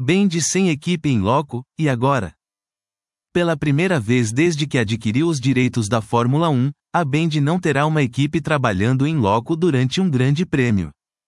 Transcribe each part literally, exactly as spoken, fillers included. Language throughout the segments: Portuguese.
Band sem equipe em loco, e agora? Pela primeira vez desde que adquiriu os direitos da Fórmula um, a Band não terá uma equipe trabalhando em loco durante um grande prêmio.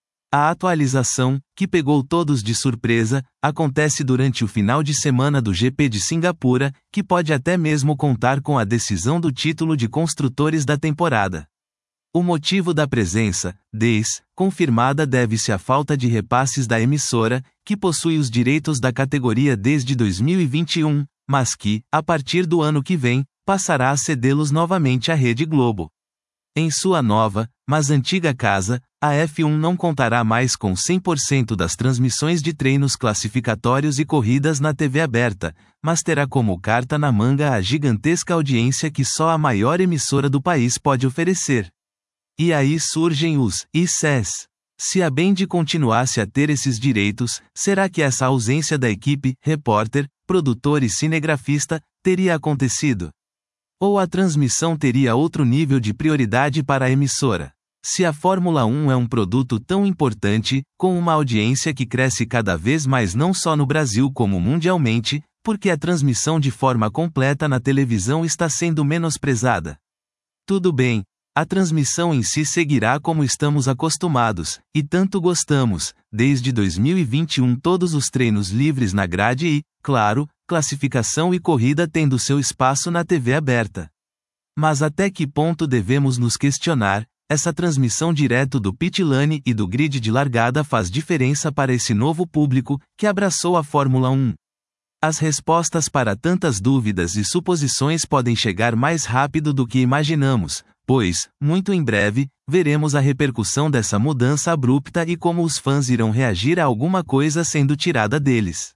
A atualização, que pegou todos de surpresa, acontece durante o final de semana do G P de Singapura, que pode até mesmo contar com a decisão do título de construtores da temporada. O motivo da presença, des, confirmada deve-se à falta de repasses da emissora, que possui os direitos da categoria desde dois mil e vinte e um, mas que, a partir do ano que vem, passará a cedê-los novamente à Rede Globo. Em sua nova, mas antiga casa, a F um não contará mais com cem por cento das transmissões de treinos classificatórios e corridas na T V aberta, mas terá como carta na manga a gigantesca audiência que só a maior emissora do país pode oferecer. E aí surgem os I C Es. Se a Band continuasse a ter esses direitos, será que essa ausência da equipe, repórter, produtor e cinegrafista, teria acontecido? Ou a transmissão teria outro nível de prioridade para a emissora? Se a Fórmula um é um produto tão importante, com uma audiência que cresce cada vez mais não só no Brasil como mundialmente, por que a transmissão de forma completa na televisão está sendo menosprezada? Tudo bem. A transmissão em si seguirá como estamos acostumados, e tanto gostamos, desde dois mil e vinte e um todos os treinos livres na grade e, claro, classificação e corrida tendo seu espaço na T V aberta. Mas até que ponto devemos nos questionar, essa transmissão direto do pit lane e do grid de largada faz diferença para esse novo público, que abraçou a Fórmula um? As respostas para tantas dúvidas e suposições podem chegar mais rápido do que imaginamos, pois, muito em breve, veremos a repercussão dessa mudança abrupta e como os fãs irão reagir a alguma coisa sendo tirada deles.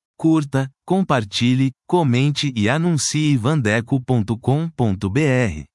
Curta, compartilhe, comente e anuncie vandeco ponto com ponto br.